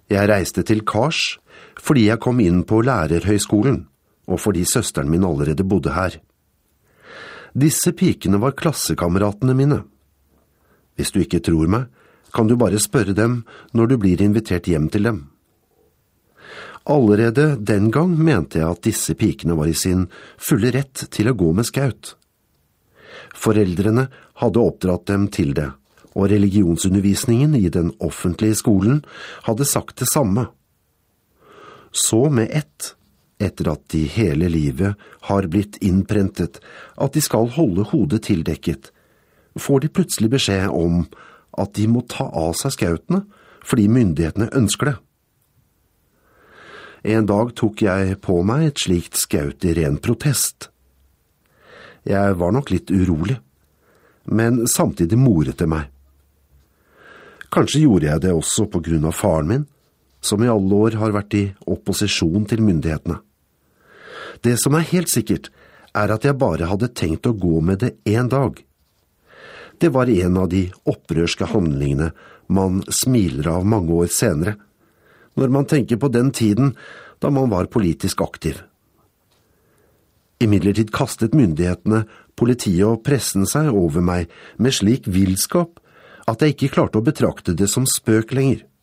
Jeg reiste til Kars fordi jeg kom inn på lærerhøyskolen, og fordi søsteren min allerede bodde her. Disse pikene var klassekameratene mine. Hvis du ikke tror meg, kan du bare spørre dem når du blir invitert hjem til dem. Allerede den gang mente jeg at disse pikene var i sin fulle rett til å gå med skaut. Foreldrene hadde oppdratt dem til det, og religionsundervisningen i den offentlige skolen hadde sagt det samme. Så med ett, etter at de hele livet har blitt innprentet at de skal holde hodet tildekket, får de plutselig beskjed om at de må ta av seg skautene fordi myndighetene ønsker det. En dag tok jeg på meg et slikt skaut i ren protest. Jeg var nok litt urolig, men samtidig moret det meg. Kanskje gjorde jeg det også på grunn av faren min, som i alle år har vært i opposisjon til myndighetene. Det som er helt sikkert, er at jeg bare hadde tenkt å gå med det en dag. Det var en av de opprørske handlingene man smiler av mange år senere, når man tenker på den tiden da man var politisk aktiv. Imidlertid kastet myndighetene, politiet og pressen seg over meg med slik villskap at jeg ikke klarte å betrakte det som spøk lenger.